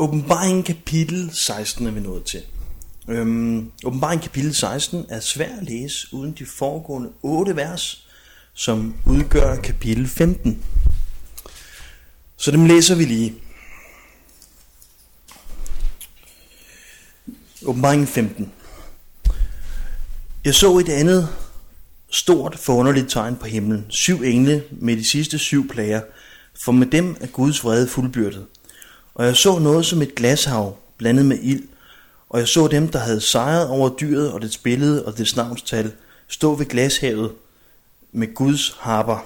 Åbenbaringen kapitel 16 er vi nået til. Åbenbaringen kapitel 16 er svær at læse uden de foregående 8 vers, som udgør kapitel 15. Så dem læser vi lige. Åbenbaringen 15. Jeg så et andet stort forunderligt tegn på himlen. 7 engle med de sidste 7 plager, for med dem er Guds vrede fuldbyrdet. Og jeg så noget som et glashav blandet med ild, og jeg så dem, der havde sejret over dyret og dets billede og dets navnstal, stå ved glashavet med Guds harper.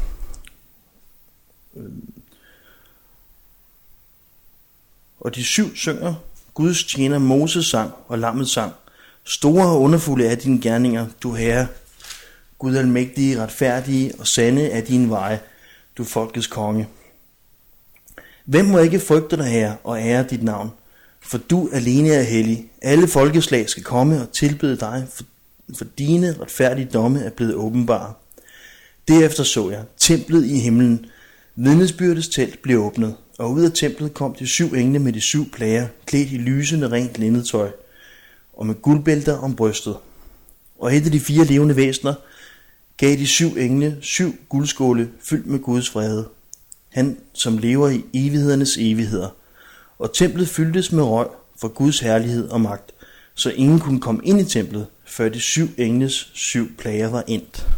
Og de 7 synger, Guds tjener Moses sang og lammet sang. Store og underfulde er dine gerninger, du Herre, Gud almægtige, retfærdige og sande er dine veje, du folkets konge. Hvem må ikke frygte dig, Herre, og ære dit navn? For du alene er hellig. Alle folkeslag skal komme og tilbede dig, for dine retfærdige domme er blevet åbenbare. Derefter så jeg templet i himlen. Vidnesbyrdets telt blev åbnet, og ud af templet kom de 7 engle med de 7 plager, klædt i lysende rent linnedtøj, og med guldbælter om brystet. Og et af de 4 levende væsener gav de 7 engle 7 guldskåle fyldt med Guds vrede, han som lever i evighedernes evigheder. Og templet fyldtes med røg for Guds herlighed og magt, så ingen kunne komme ind i templet, før de 7 engles 7 plager var endt.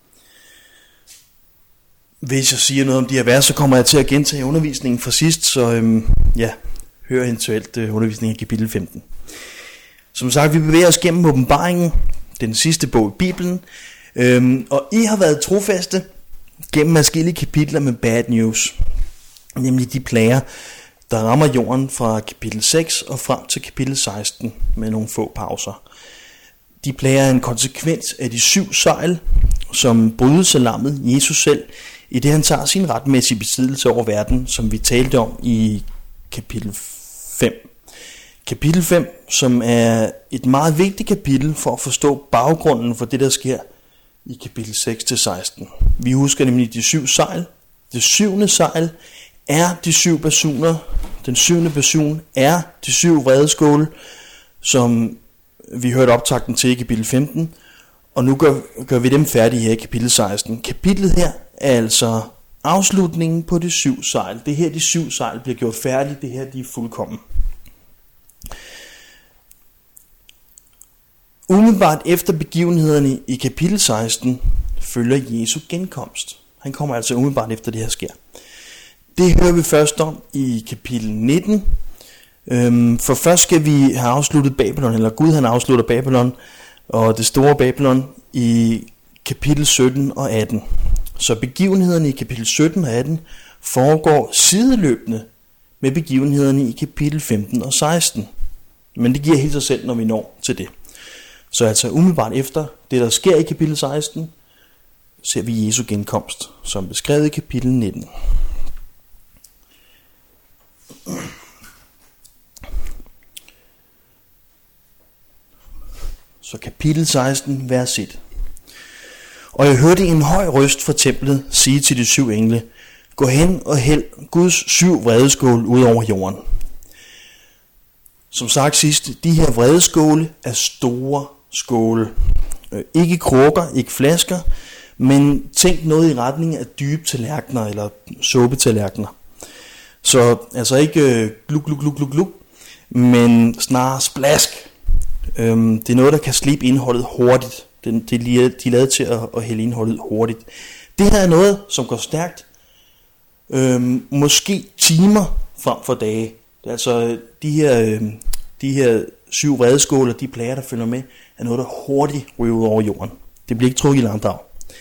Hvis jeg siger noget om de her vers, så kommer jeg til at gentage undervisningen fra sidst, så hør eventuelt undervisningen i kapitel 15. Som sagt, vi bevæger os gennem åbenbaringen, den sidste bog i Bibelen, og I har været trofaste gennem adskillige kapitler med bad news, nemlig de plager, der rammer jorden fra kapitel 6 og frem til kapitel 16 med nogle få pauser. De plager er en konsekvens af de 7 sejl, som brydes af lammet Jesus selv, i det han tager sin retmæssige besiddelse over verden, som vi talte om i kapitel 5. Kapitel 5, som er et meget vigtigt kapitel for at forstå baggrunden for det, der sker i kapitel 6-16. Vi husker nemlig de 7 sejl. Det 7. sejl er de 7 basuner. Den 7. basun er de 7 vredeskåle, som vi hørte optakten til i kapitel 15. Og nu gør vi dem færdige her i kapitel 16. Kapitlet her er altså afslutningen på de 7 sejl. Det her, de 7 sejl bliver gjort færdige. Det her, de er fuldkommen. Umiddelbart efter begivenhederne i kapitel 16 følger Jesu genkomst. Han kommer altså umiddelbart efter det her sker. Det hører vi først om i kapitel 19. For først skal vi have afsluttet Babylon, eller Gud han afslutter Babylon og det store Babylon i kapitel 17 og 18. Så begivenhederne i kapitel 17 og 18 foregår sideløbende med begivenhederne i kapitel 15 og 16. Men det giver helt sig selv, når vi når til det. Så altså umiddelbart efter det, der sker i kapitel 16, ser vi Jesu genkomst, som beskrevet i kapitel 19. Så kapitel 16, vers 1. Og jeg hørte en høj røst fra templet sige til de 7 engle, gå hen og hæld Guds 7 vredeskåle ud over jorden. Som sagt sidst, de her vredeskåle er store skåle. Ikke krukker, ikke flasker, men tænk noget i retning af dybe tallerkener eller suppetallerkener. Så altså ikke gluk, gluk, gluk, gluk, gluk, men snarere splask. Det er noget, der kan slibe indholdet hurtigt. De er lavet til at hælde indholdet hurtigt. Det her er noget, som går stærkt. Måske timer frem for dage. Altså de her 7 vredeskåler, de plager, der følger med, er noget, der hurtigt ryger ud over jorden. Det bliver ikke trukket i langdrag.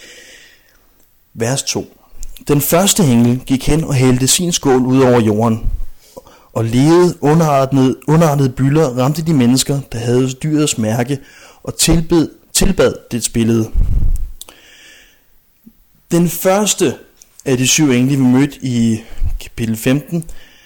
Vers 2. Den første engel gik hen og hældte sin skål ud over jorden, og levede underartede bylder ramte de mennesker, der havde dyrets mærke, og tilbad dets billede. Den første af de 7 engle, vi mødte i kapitel 15,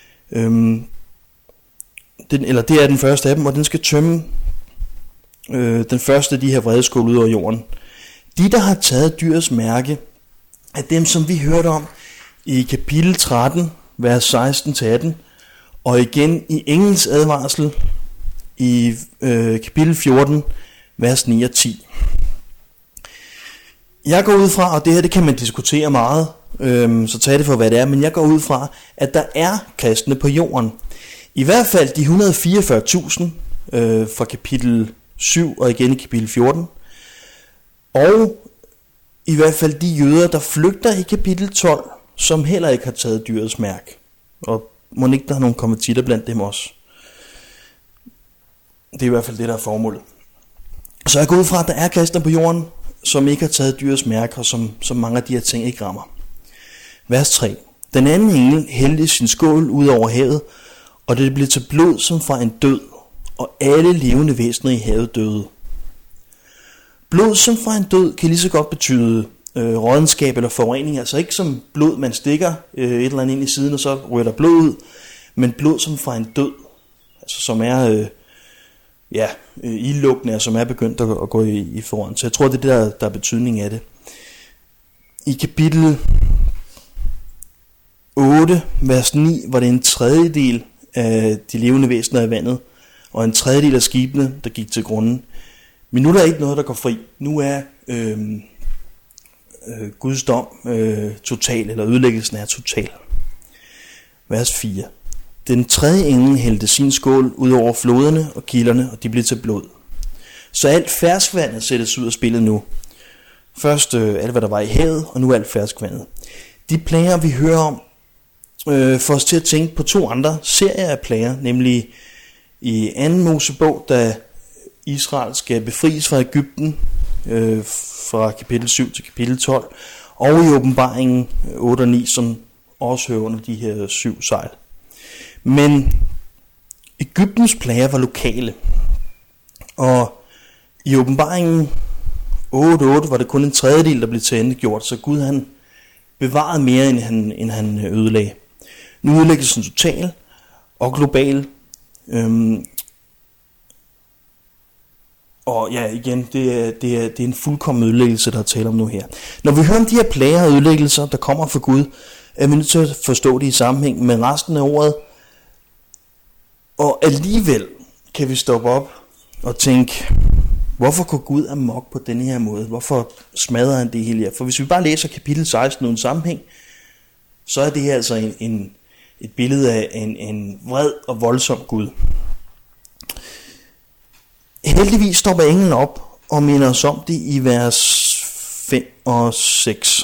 det er den første af dem, og den skal tømme den første af de her vredeskåle ud over jorden. De, der har taget dyrets mærke, er dem, som vi hørte om i kapitel 13, vers 16-18, Og igen i englens advarsel i kapitel 14, vers 9 og 10. Jeg går ud fra, og det her det kan man diskutere meget, så tag det for hvad det er, men jeg går ud fra, at der er kristne på jorden. I hvert fald de 144.000 fra kapitel 7 og igen i kapitel 14. Og i hvert fald de jøder, der flygter i kapitel 12, som heller ikke har taget dyrets mærke. Og må ikke der er nogle konvertitter blandt dem også. Det er i hvert fald det, der er formålet. Så jeg går ud fra, at der er kristne på jorden, som ikke har taget dyrets mærke, og som mange af de her ting ikke rammer. Vers 3. Den anden engel hældte sin skål ud over havet, og det blev til blod som fra en død, og alle levende væsener i havet døde. Blod som fra en død kan lige så godt betyde rådenskab eller forurening, altså ikke som blod, man stikker et eller andet ind i siden, og så ryger der blod ud, men blod som fra en død, altså som er ilugtende, og som er begyndt at gå i foran. Så jeg tror, det er det, der er betydning af det. I kapitel 8, vers 9, var det en tredjedel af de levende væsener i vandet, og en tredjedel af skibene, der gik til grunden. Men nu er der ikke noget, der går fri. Nu er Guds dom total, eller ødelæggelsen er total. Vers 4. Den tredje engel hældte sin skål ud over floderne og kilderne, og de blev til blod. Så alt ferskvandet sættes ud af spillet nu. Først alt, hvad der var i havet, og nu alt ferskvandet. De plager, vi hører om, får os til at tænke på to andre serier af plager, nemlig i 2. Mosebog, da Israel skal befries fra Egypten, fra kapitel 7 til kapitel 12, og i åbenbaringen 8 og 9, som også hører under de her 7 sejl. Men Egyptens plager var lokale, og i åbenbaringen 8.8 var det kun en tredjedel, der blev tilintetgjort, så Gud han bevarede mere, end han ødelagde. Nu ødelægges den total og global. Og ja, igen, det er en fuldkommen ødelæggelse, der er tale om nu her. Når vi hører om de her plager og ødelæggelser, der kommer fra Gud, er vi nødt til at forstå det i sammenhæng med resten af ordet. Og alligevel kan vi stoppe op og tænke, hvorfor går Gud amok på denne her måde? Hvorfor smadrer han det hele her? For hvis vi bare læser kapitel 16 uden sammenhæng, så er det her altså et billede af en vred og voldsom Gud. Heldigvis stopper englen op og minder os om det i vers 5 og 6.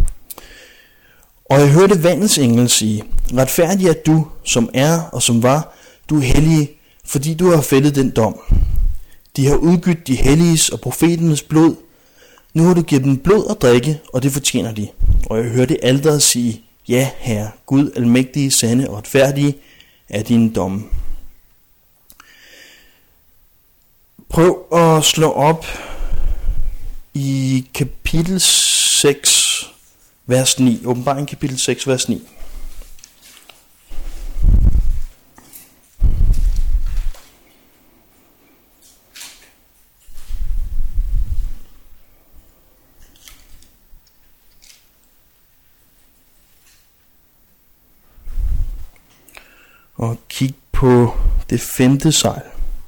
Og jeg hørte vandets engel sige, retfærdig er du, som er og som var, du er hellig, fordi du har fældet den dom. De har udgydt de helliges og profeternes blod. Nu har du givet dem blod at drikke, og det fortjener de. Og jeg hørte alteret sige, ja, Herre, Gud almægtige, sande og retfærdige er dine domme. Prøv at slå op i kapitel 6, vers 9. Åbenbaring kapitel 6, vers 9. Og kig på det 5. sejl.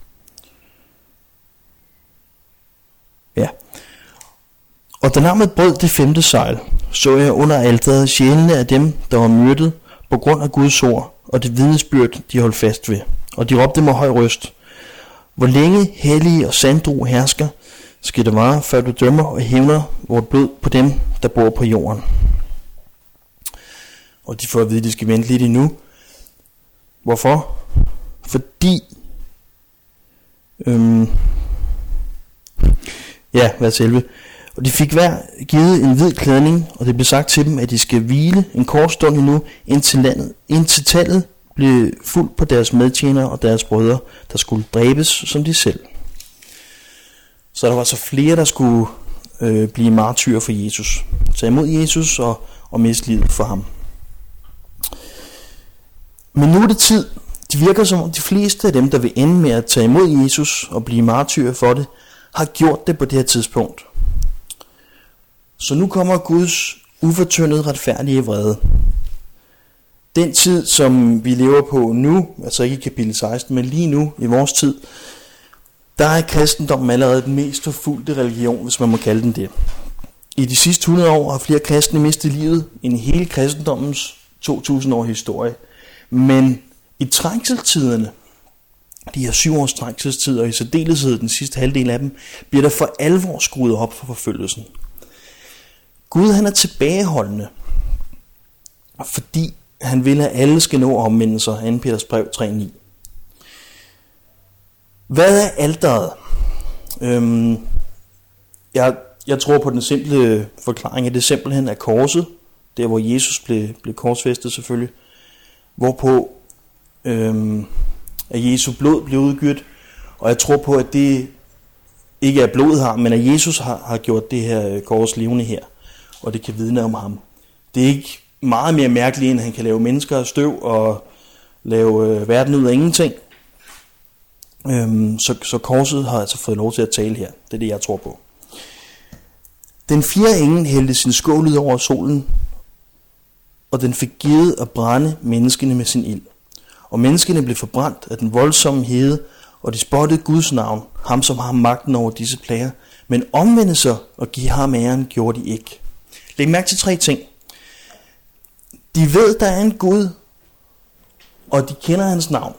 Ja. Og da lammet brød det 5. sejl, så jeg under alteret sjælene af dem, der var myrdet på grund af Guds ord, og det vidnesbyrd, de holdt fast ved. Og de råbte med høj røst, hvor længe hellige og sandro hersker, skal det vare, før du dømmer og hævner vort blod på dem, der bor på jorden. Og de får at vide, at de skal vente lidt endnu. Hvorfor? Fordi vers 11. Og de fik hver givet en hvid klædning, og det blev sagt til dem, at de skal hvile en kort stund endnu, indtil tallet blev fuldt på deres medtjenere og deres brødre, der skulle dræbes som de selv. Så der var så flere, der skulle blive martyrer for Jesus. Tage imod Jesus og miste livet for ham. Men nu er det tid. Det virker som om de fleste af dem, der vil ende med at tage imod Jesus og blive martyrer for det, har gjort det på det her tidspunkt. Så nu kommer Guds ufortyndet retfærdige vrede. Den tid, som vi lever på nu, altså ikke i kapitel 16, men lige nu i vores tid, der er kristendommen allerede den mest forfulgte religion, hvis man må kalde den det. I de sidste 100 år har flere kristne mistet livet end i hele kristendommens 2000 år historie. Men i trængselstiderne, de her 7 års trængselstid, og i særdeleshed den sidste halvdel af dem, bliver der for alvor skruet op for forfølgelsen. Gud, han er tilbageholdende, fordi han vil, at alle skal nå omvendelser, 2. Peters brev 3:9. Hvad er alteret? Jeg tror på den simple forklaring, at det simpelthen er korset, der hvor Jesus blev korsfæstet selvfølgelig, hvorpå at Jesu blod blev udgydt, og jeg tror på, at det ikke er blodet her, men at Jesus har gjort det her kors levende her, og det kan vidne om ham. Det er ikke meget mere mærkeligt, end han kan lave mennesker af støv og lave verden ud af ingenting. Så korset har altså fået lov til at tale her. Det er det, jeg tror på. Den 4. engel hældte sin skål ud over solen, og den fik givet at brænde menneskene med sin ild. Og menneskene blev forbrændt af den voldsomme hede, og de spottede Guds navn, ham som har magten over disse plager. Men omvendte sig og give ham æren gjorde de ikke. Læg mærke til 3 ting. De ved, der er en Gud, og de kender hans navn.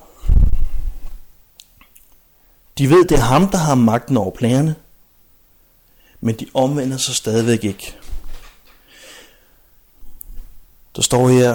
De ved, det er ham, der har magten over plagerne, men de omvender sig stadigvæk ikke. Der står her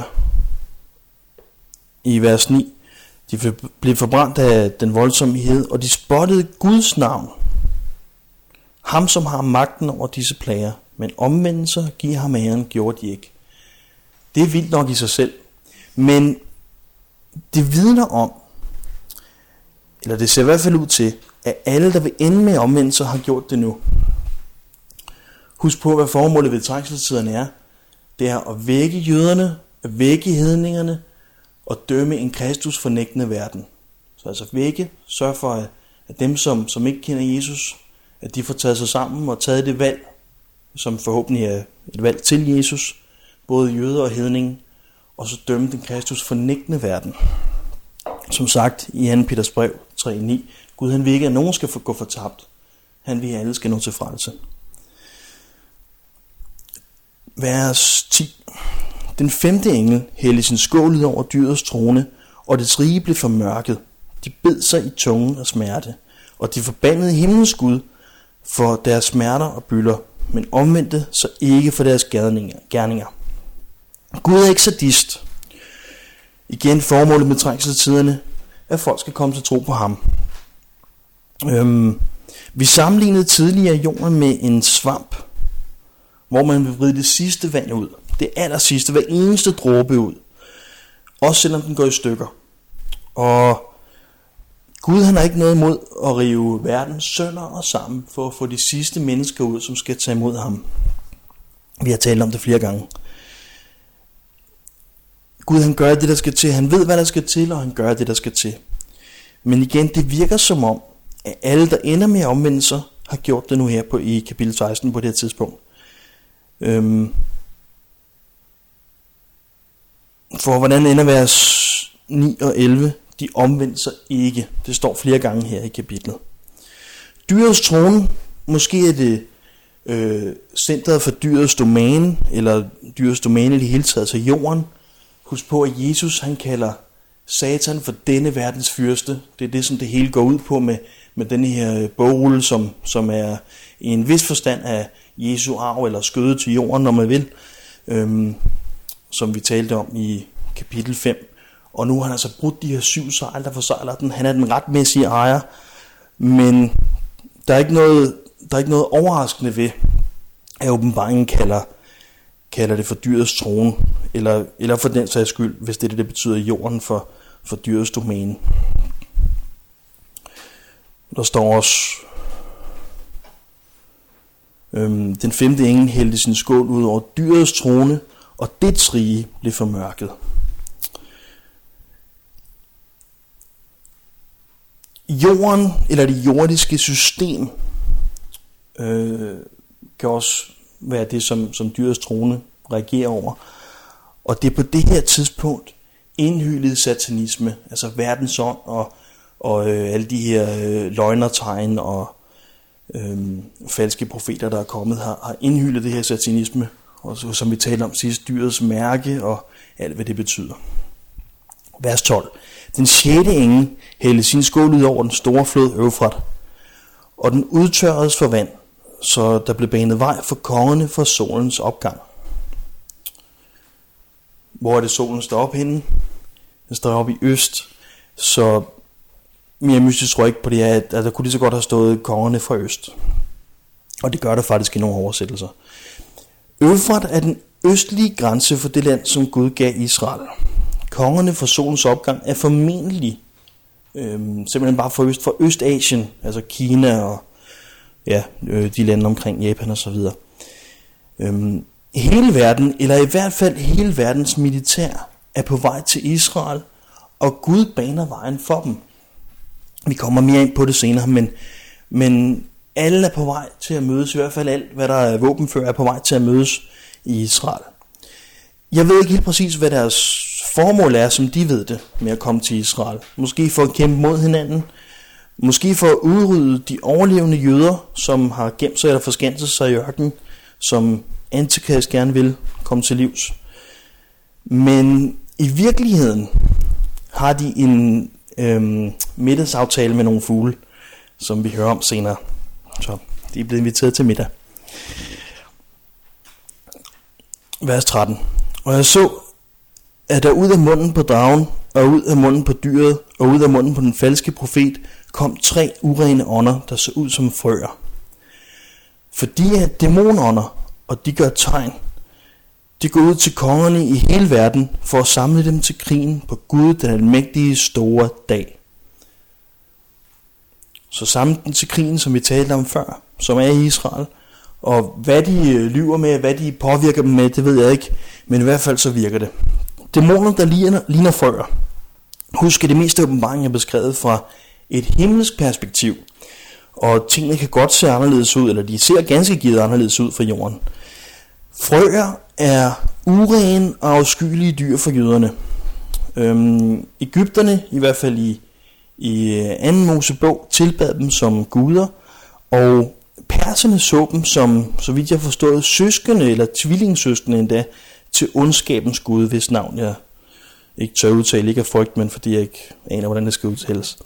i vers 9, de blev forbrændt af den voldsomme hed, og de spottede Guds navn, ham som har magten over disse plager, men omvendelser og give ham æren gjorde de ikke. Det er vildt nok i sig selv, men det vidner om, eller det ser i hvert fald ud til, at alle, der vil ende med omvendelser, har gjort det nu. Husk på, hvad formålet ved trængselstiderne er. Det er at vække jøderne, at vække hedningerne og dømme en Kristus fornægtende verden. Så altså vække, sørg for, at dem, som ikke kender Jesus, at de får taget sig sammen og taget det valg, som forhåbentlig er et valg til Jesus, både jøder og hedninge, og så dømme den Kristus fornægtende verden. Som sagt i 2. Peters brev 3:9, Gud han vil ikke, at nogen skal gå fortabt. Han vil, at alle skal nå til frelse. Vers 10. Den 5. engel hældte sin skål ud over dyrets trone, og dets rige blev formørket. De bed sig i tungen af smerte, og de forbandede himlens Gud for deres smerter og bylder, men omvendte så ikke for deres gerninger. Gud er ikke sadist. Igen formålet med trængselstiderne, at folk skal komme til tro på ham. Vi sammenlignede tidligere jorden med en svamp, hvor man vil vride det sidste vand ud. Det aller sidste, hver eneste dråbe ud. Også selvom den går i stykker. Og Gud han har ikke noget imod at rive verden sønder og sammen, for at få de sidste mennesker ud, som skal tage imod ham. Vi har talt om det flere gange. Gud han gør det, der skal til. Han ved, hvad der skal til, og han gør det, der skal til. Men igen, det virker som om, at alle, der ender med omvendelser, har gjort det nu her i kapitel 16 på det her tidspunkt. For hvordan ender vers 9 og 11? De omvendte sig ikke. Det står flere gange her i kapitlet. Dyrets trone, måske er det centret for dyrets domæne, eller dyrets domæne i det hele taget, så jorden. Husk på, at Jesus han kalder Satan for denne verdens fyrste. Det er det, som det hele går ud på med denne her bogrulle, som er i en vis forstand af Jesu arv, eller skødet til jorden, når man vil, som vi talte om i kapitel 5. Og nu har han altså brudt de her 7 sejl, der forsejler den. Han er den retmæssige ejer, men der er ikke noget overraskende ved, at åbenbaringen kalder det for dyrets trone, eller for den sags skyld, hvis det er det betyder jorden for dyrets domæne. Der står også, den 5. engel hældte sin skål ud over dyrets trone, og dets rige blev formørket. Jorden, eller det jordiske system, kan også være det, som dyrets trone reagerer over. Og det er på det her tidspunkt, indhyllet satanisme, altså verdensånd og alle de her løgnertegn og falske profeter, der er kommet, har indhyllet det her satanisme, og så, som vi talte om sidst, dyrets mærke og alt hvad det betyder. Vers 12. Den 6. engel hældte sin skål ud over den store flod Eufrat, og den udtørredes for vand, så der blev banet vej for kongerne for solens opgang. Hvor er det solen står op henne? Den står op i øst, så mere mystisk tror jeg ikke på det her, at der kunne lige så godt have stået kongerne fra øst. Og det gør der faktisk i nogle oversættelser. Eufrat er den østlige grænse for det land, som Gud gav Israel. Kongerne for solens opgang er formentlig simpelthen bare for Østasien, altså Kina og de lande omkring Japan og så videre. Hele verden, eller i hvert fald hele verdens militær, er på vej til Israel, og Gud baner vejen for dem. Vi kommer mere ind på det senere, men alle er på vej til at mødes, i hvert fald alt, hvad der er våbenfører, er på vej til at mødes i Israel. Jeg ved ikke helt præcis, hvad deres formål er, som de ved det, med at komme til Israel. Måske for at kæmpe mod hinanden, måske for at udrydde de overlevende jøder, som har gemt sig eller forskanset sig i ørkenen, som Antikas gerne vil komme til livs. Men i virkeligheden har de en middagsaftale med nogle fugle, som vi hører om senere. Så de er blevet inviteret til middag. Vers 13. Og jeg så, at der ud af munden på dragen, og ud af munden på dyret, og ud af munden på den falske profet, kom 3 urene ånder, der så ud som frøer. For de er dæmonånder, og de gør tegn. De går ud til kongerne i hele verden, for at samle dem til krigen på Gud, den almægtige store dag. Så samle dem til krigen, som vi talte om før, som er i Israel. Og hvad de lyver med, hvad de påvirker dem med, det ved jeg ikke. Men i hvert fald så virker det. Dæmoner, der ligner frøer. Husk, at det meste af åbenbaringen er beskrevet fra et himmelsk perspektiv. Og tingene kan godt se anderledes ud, eller de ser ganske givet anderledes ud fra jorden. Frøer er urene og afskyelige dyr for jøderne. Egypterne, i hvert fald i 2. Mosebog, tilbad dem som guder, og perserne så dem som, så vidt jeg forstod, søskende eller tvillingssøskende endda til ondskabens gud, hvis navn jeg ikke tør udtale, ikke af frygt, men fordi jeg ikke aner, hvordan det skal udtales.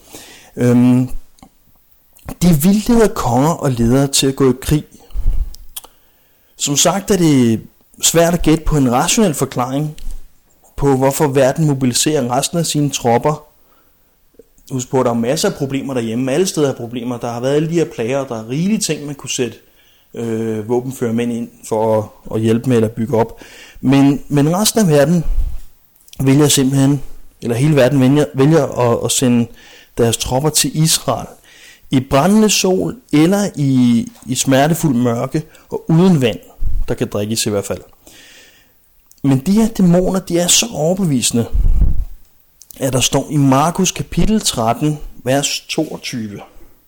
De vildleder konger og ledere til at gå i krig. Som sagt er det svært at gætte på en rationel forklaring på, hvorfor verden mobiliserer resten af sine tropper. Husk på, at der er masser af problemer derhjemme. Alle steder er problemer. Der har været alle de her plager, og der er rigelige ting, man kunne sætte våbenfører mænd ind for at hjælpe med eller bygge op. Men resten af verden vælger simpelthen, eller hele verden vælger at sende deres tropper til Israel. I brændende sol eller i smertefuld mørke og uden vand, der kan drikkes i hvert fald. Men de her dæmoner, de er så overbevisende, at der står i Markus kapitel 13, vers 22.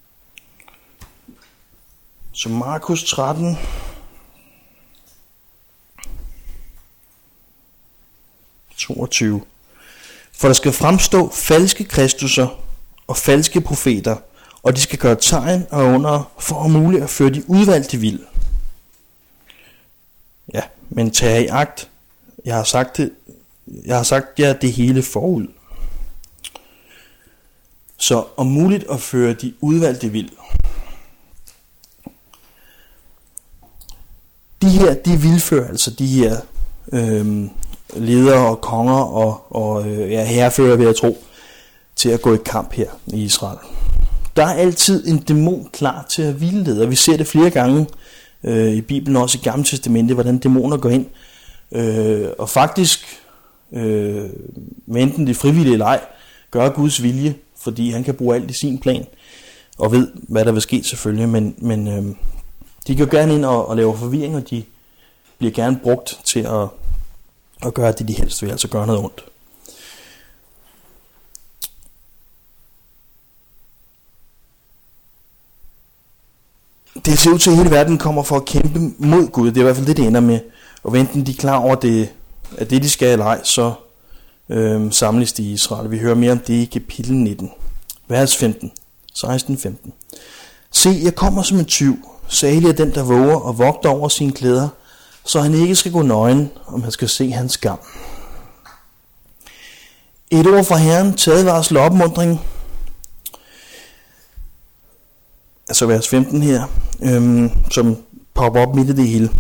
Så Markus 13, for der skal fremstå falske kristusser og falske profeter, og de skal gøre tegn og under for om muligt at føre de udvalgte vild. Ja, men tag i agt. Jeg har sagt jer det hele forud. Så om muligt at føre de udvalgte vild. De her, de vildfører, altså de her ledere og konger og herrefører, vil jeg tro, til at gå i kamp her i Israel. Der er altid en dæmon klar til at vildlede, og vi ser det flere gange i Bibelen, også i Gamle Testamentet, hvordan dæmoner går ind. Og faktisk, enten det frivillige eller ej, gør Guds vilje, fordi han kan bruge alt i sin plan, og ved, hvad der vil ske selvfølgelig, men de går gerne ind og laver forvirring, og de bliver gerne brugt til at gøre det, de helst vil, altså gøre noget ondt. Det ser ud til, at hele verden kommer for at kæmpe mod Gud. Det er i hvert fald det ender med. Og enten de er klar over, at det de skal eller ej, så samles i Israel. Vi hører mere om det i kapitel 19, vers 15, 16-15. Se, jeg kommer som en tyv. Salig er den, der våger og vogter over sine klæder, så han ikke skal gå nøgen, om han skal se hans skam. Et ord fra Herren til advarsel og opmuntring. Altså vers 15 her, som popper op midt i det hele.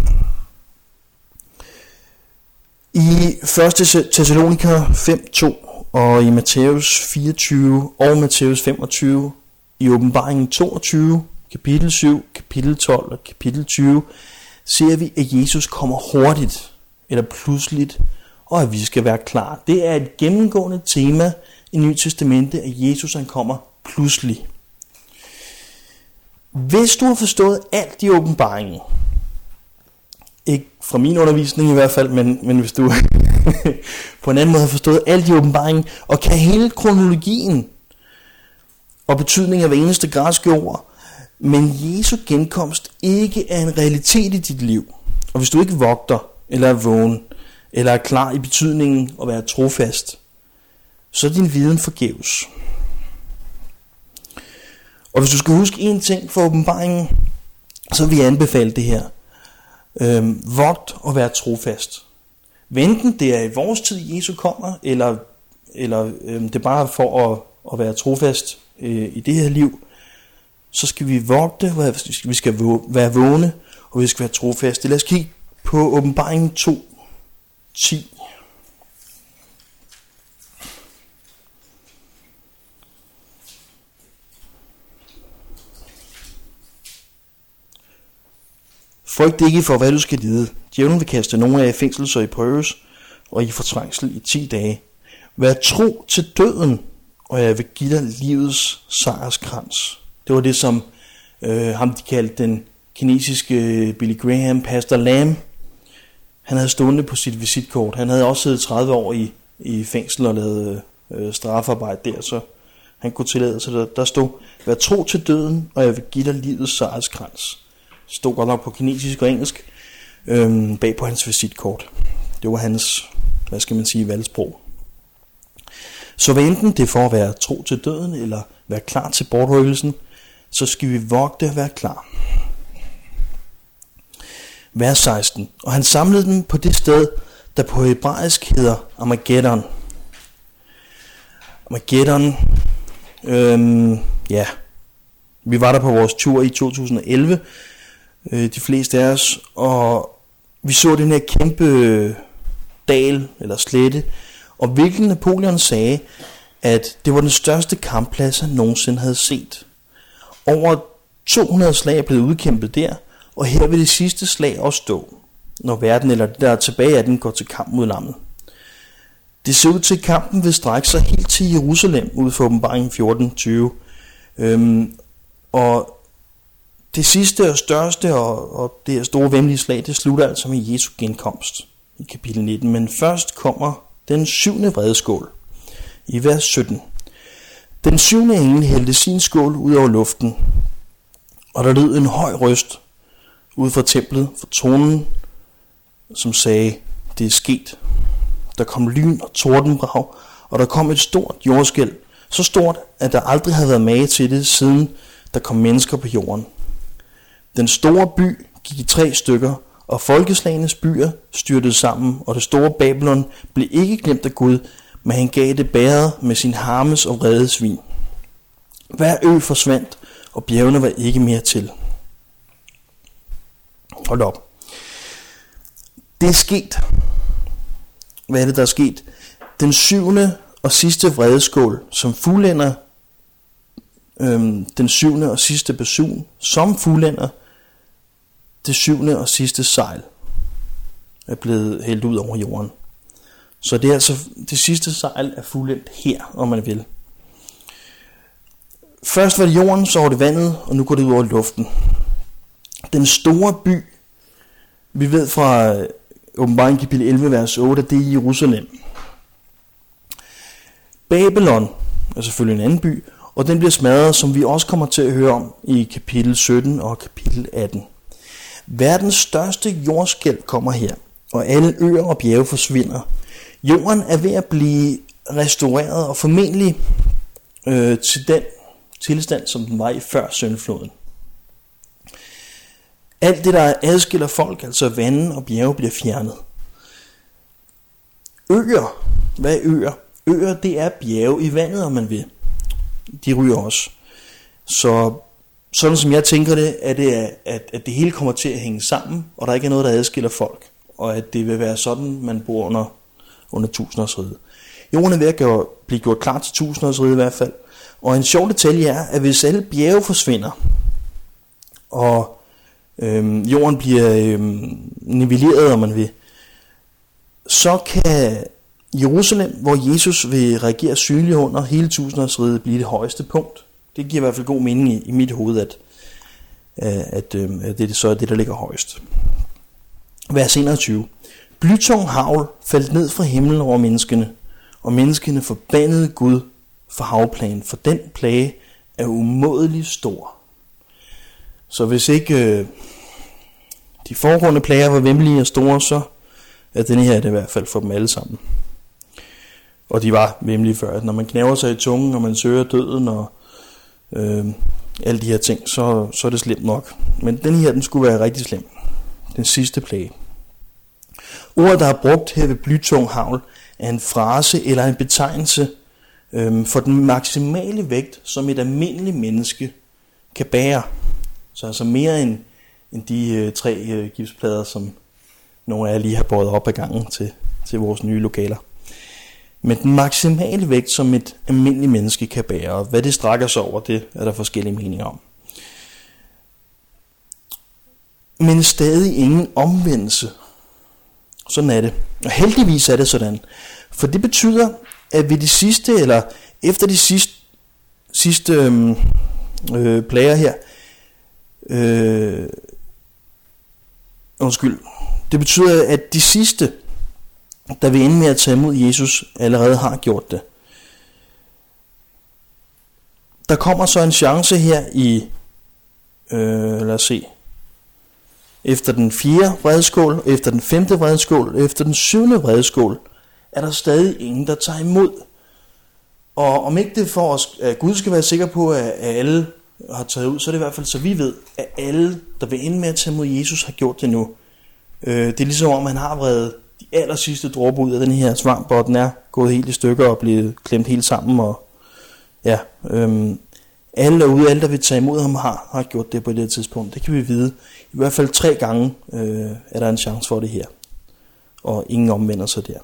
I 1. Thessaloniker 5:2 og i Matthæus 24 og Matthæus 25, i Åbenbaringen 22, kapitel 7, kapitel 12 og kapitel 20, ser vi, at Jesus kommer hurtigt eller pludseligt, og at vi skal være klar. Det er et gennemgående tema i Nye Testamente, at Jesus han kommer pludselig. Hvis du har forstået alt i Åbenbaringen, ikke fra min undervisning i hvert fald, men hvis du på en anden måde har forstået alt i Åbenbaringen, og kan hele kronologien og betydningen af hver eneste græske ord, men Jesu genkomst ikke er en realitet i dit liv, og hvis du ikke vogter, eller er vågen, eller er klar i betydningen at være trofast, så er din viden forgæves. Og hvis du skal huske en ting fra Åbenbaringen, så vil jeg anbefale det her. Vogt og være trofast. Enten det er i vores tid, Jesu kommer, eller det er bare for at være trofast i det her liv, så skal vi vogte, vi skal være vågne, og vi skal være trofaste. Lad os kigge på Åbenbaringen 2:10. Frygt ikke for, hvad du skal lide. Djævlen vil kaste nogle af jer i fængsel, så I prøves, og I får trængsel i 10 dage. Vær tro til døden, og jeg vil give dig livets sejrskrans. Det var det, som ham de kaldte den kinesiske Billy Graham, Pastor Lam. Han havde stående på sit visitkort. Han havde også siddet 30 år i fængsel og lavet strafarbejde der, så han kunne tillade sig. Der stod, vær tro til døden, og jeg vil give dig livets sejrskrans. Det stod godt nok på kinesisk og engelsk bag på hans visitkort. Det var hans, hvad skal man sige, valgsprog. Så hvad enten det er for at være tro til døden, eller være klar til bortrykkelsen, så skal vi vogte at være klar. Vers 16. Og han samlede dem på det sted, der på hebraisk hedder Armageddon. Armageddon, vi var der på vores tur i 2011, de fleste af os, og vi så den her kæmpe dal eller slette, og hvilken Napoleon sagde, at det var den største kampplads, han nogensinde havde set. Over 200 slag er blevet udkæmpet der, og her vil det sidste slag også stå, når verden eller det der er tilbage af den går til kamp mod lammet. Det ser ud til, at kampen vil strække sig helt til Jerusalem, ud for Åbenbaringen 14:20. Og det sidste og største og det store væmmelige slag, det slutter altså med Jesu genkomst i kapitel 19. Men først kommer den 7. vredeskål i vers 17. Den 7. engel hældte sin skål ud over luften, og der lød en høj røst ud fra templet, fra tronen, som sagde, det er sket. Der kom lyn og tordenbrag, og der kom et stort jordskælv, så stort, at der aldrig havde været mage til det, siden der kom mennesker på jorden. Den store by gik i 3 stykker, og folkeslagenes byer styrtede sammen, og det store Babylon blev ikke glemt af Gud, men han gav det bæret med sin harmes og vredes vin. Hver ø forsvandt, og bjergene var ikke mere til. Hold op. Det er sket. Hvad er det, der er sket? Den 7. og sidste vredeskål, som fuldender den 7. og sidste basun, som fuldender det 7. og sidste sejl, er blevet hældt ud over jorden. Så det er altså, det sidste sejl er fuldendt her, om man vil. Først var det jorden, så var det vandet, og nu går det ud over luften. Den store by, vi ved fra Åbenbaringen kapitel 11, vers 8, at det er Jerusalem. Babylon er selvfølgelig en anden by, og den bliver smadret, som vi også kommer til at høre om i kapitel 17 og kapitel 18. Verdens største jordskælv kommer her, og alle øer og bjerge forsvinder. Jorden er ved at blive restaureret og formentlig til den tilstand, som den var i før syndfloden. Alt det, der adskiller folk, altså vande og bjerge, bliver fjernet. Øer. Hvad er øer? Øer, det er bjerge i vandet, om man vil. De ryger også. Så sådan som jeg tænker det, er det, at det hele kommer til at hænge sammen, og der ikke er noget, der adskiller folk. Og at det vil være sådan, man bor under tusindårsriget. Jorden er ved at blive gjort klar til tusindårsriget i hvert fald. Og en sjov detalje er, at hvis alle bjerge forsvinder, og jorden bliver nivelleret, om man vil, så kan Jerusalem, hvor Jesus vil regere synligt under hele tusindårsriget, blive det højeste punkt. Det giver i hvert fald god mening i mit hoved, at det så er det, der ligger højst. Vers 21. Blytung hagl faldt ned fra himlen over menneskene, og menneskene forbandede Gud for havplagen, for den plage er umådelig stor. Så hvis ikke de foregående plager var væmmelige og store, så er denne her det i hvert fald for dem alle sammen. Og de var væmmelige før. Når man knæver sig i tungen, og man søger døden og alle de her ting, så er det slemt nok. Men den her, den skulle være rigtig slem. Den sidste plage. Ordet, der er brugt her ved blytung hagl, er en frase eller en betegnelse for den maksimale vægt, som et almindeligt menneske kan bære. Så altså mere end de 3 gipsplader, som nogle af jer lige har båret op ad gangen til vores nye lokaler. Men den maksimale vægt, som et almindeligt menneske kan bære, og hvad det strækker sig over, det er der forskellige meninger om. Men stadig ingen omvendelse. Sådan er det. Og heldigvis er det sådan. For det betyder, at ved de sidste, eller efter de sidste plager her, det betyder, at de sidste, der vil ende med at tage imod Jesus, allerede har gjort det. Der kommer så en chance her i, lad os se, efter den 4. vredskål, efter den 5. vredskål, efter den 7. vredskål, er der stadig ingen, der tager imod. Og om ikke det for os, at Gud skal være sikker på, at alle har taget ud, så er det i hvert fald, så vi ved, at alle, der vil ende med at tage imod Jesus, har gjort det nu. Det er ligesom om, han har vredet de aller sidste dråber ud af den her svamp, og den er gået helt i stykker og blevet klemt helt sammen. Og ja, alle derude, alle der vil tage imod ham, har gjort det på det tidspunkt. Det kan vi vide. I hvert fald 3 gange er der en chance for det her. Og ingen omvender sig der.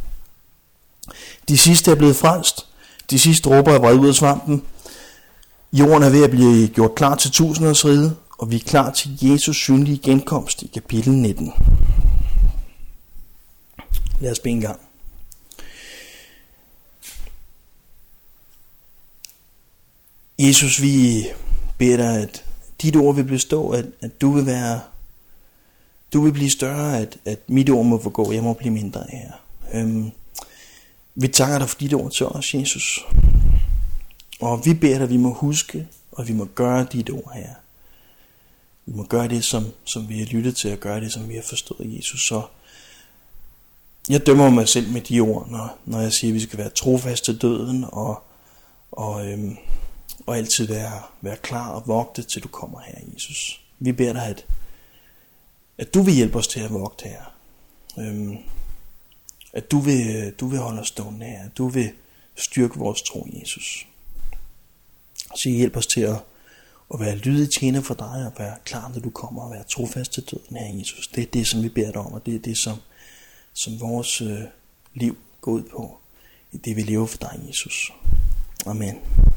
De sidste er blevet frelst. De sidste dråber er vredet ud af svampen. Jorden er ved at blive gjort klar til tusindårsriget, og vi er klar til Jesus synlige genkomst i kapitel 19. Lad os bede en gang. Jesus, vi beder dig, at dit ord vil bestå, at du vil blive større, at mit ord må forgå, jeg må blive mindre her. Vi takker dig for dit ord til os, Jesus. Og vi beder dig, at vi må huske, og vi må gøre dit ord her. Vi må gøre det, som vi har lyttet til, og gøre det, som vi har forstået, Jesus. Så jeg dømmer mig selv med de ord, når jeg siger, at vi skal være trofast til døden, og altid være klar og vogte, til du kommer her, Jesus. Vi beder dig, at du vil hjælpe os til at vogte her. At du vil holde os stående her. At du vil styrke vores tro, Jesus. Så hjælp os til at være lydige tjener for dig, og være klar, når du kommer, og være trofast til døden her, Jesus. Det er det, som vi beder dig om, og det er det, som vores liv går ud på. Det vi lever for dig, Jesus. Amen.